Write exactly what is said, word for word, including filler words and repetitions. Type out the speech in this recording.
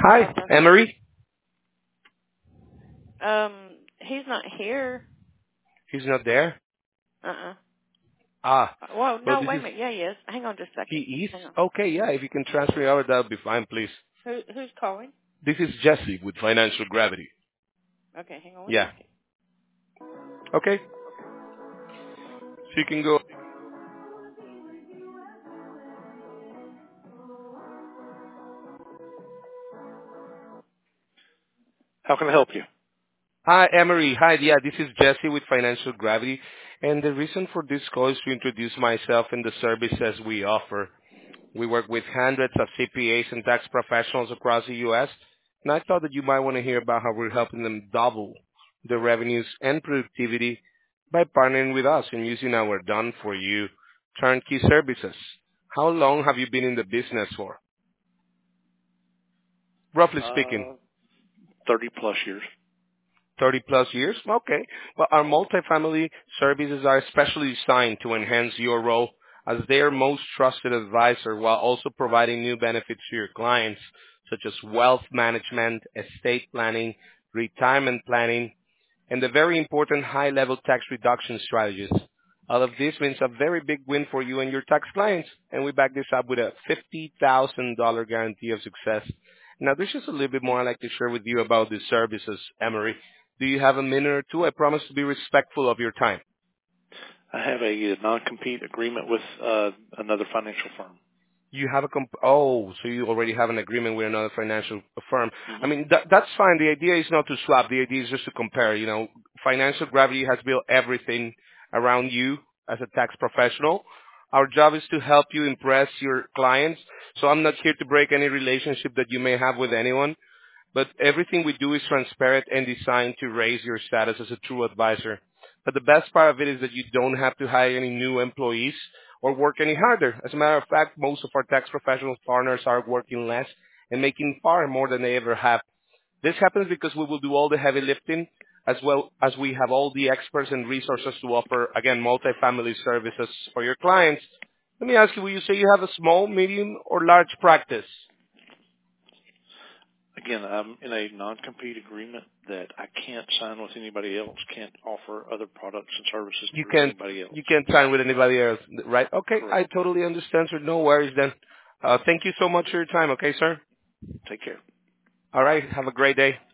Hi, Emery. Um, he's not here. He's not there. Uh-uh. Ah, Well, well, no, this wait is a minute. Yeah, he is. Hang on just a he second. is Hang on. okay. Yeah, if you can transfer me over, that would be fine, please. Who who's calling? This is Jesse with Financial Gravity. Okay, hang on one Yeah. second. Okay. So you can go. How can I help you? Hi, Emery. Hi, yeah, this is Jesse with Financial Gravity, and the reason for this call is to introduce myself and the services we offer. We work with hundreds of C P As and tax professionals across the U S, and I thought that you might want to hear about how we're helping them double their revenues and productivity by partnering with us and using our done-for-you turnkey services. How long have you been in the business for? Roughly speaking, Uh, thirty plus years. thirty plus years? Okay. Well, our multifamily services are especially designed to enhance your role as their most trusted advisor while also providing new benefits to your clients, such as wealth management, estate planning, retirement planning, and the very important high-level tax reduction strategies. All of this means a very big win for you and your tax clients, and we back this up with a fifty thousand dollars guarantee of success. Now, there's just a little bit more I'd like to share with you about these services, Emery. Do you have a minute or two? I promise to be respectful of your time. I have a, non-compete agreement with uh, another financial firm. You have a comp- oh, so you already have an agreement with another financial firm. I hmm mean, that, that's fine. The idea is not to swap. The idea is just to compare. You know, Financial Gravity has built everything around you as a tax professional. Our job is to help you impress your clients. So I'm not here to break any relationship that you may have with anyone. But everything we do is transparent and designed to raise your status as a true advisor. But the best part of it is that you don't have to hire any new employees or work any harder. As a matter of fact, most of our tax professional partners are working less and making far more than they ever have. This happens because we will do all the heavy lifting as well as we have all the experts and resources to offer, again, multifamily services for your clients. Let me ask you, will you say you have a small, medium, or large practice? Again, I'm in a non-compete agreement that I can't sign with anybody else, can't offer other products and services You through can't anybody else. you can't sign with anybody else, right? Okay, I Correct. totally understand, sir. No worries then. Uh, thank you so much for your time, okay, sir? Take care. All right, have a great day.